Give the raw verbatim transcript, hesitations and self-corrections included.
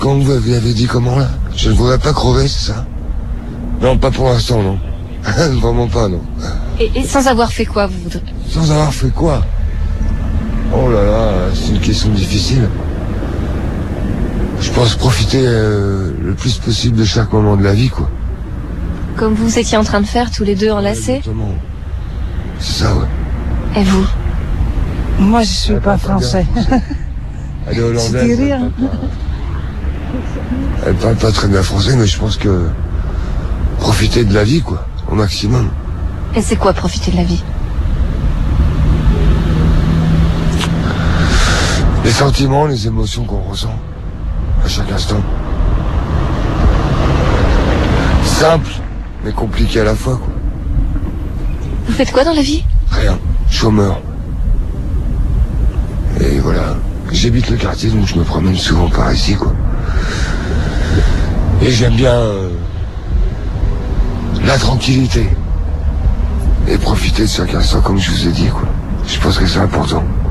Quand vous avez dit comment là? Je ne voudrais pas crever, c'est ça? Non, pas pour l'instant, non. Vraiment pas, non. Et, et sans avoir fait quoi, vous voudrez? Sans avoir fait quoi? Oh là là, c'est une question difficile. Je pense profiter euh, le plus possible de chaque moment de la vie, quoi. Comme vous étiez en train de faire tous les deux enlacés? Exactement. C'est ça, ouais. Et vous? Moi, je suis pas français. Elle est hollandaise. Je dis rien. Elle parle, pas... elle parle pas très bien français, mais je pense que profiter de la vie, quoi, au maximum. Et c'est quoi profiter de la vie? Les sentiments, les émotions qu'on ressent à chaque instant. Simple, mais compliqué à la fois, quoi. Vous faites quoi dans la vie? Rien, chômeur. Et voilà, j'habite le quartier, donc je me promène souvent par ici, quoi. Et j'aime bien euh, la tranquillité. Et profiter de chaque instant, comme je vous ai dit, quoi. Je pense que c'est important.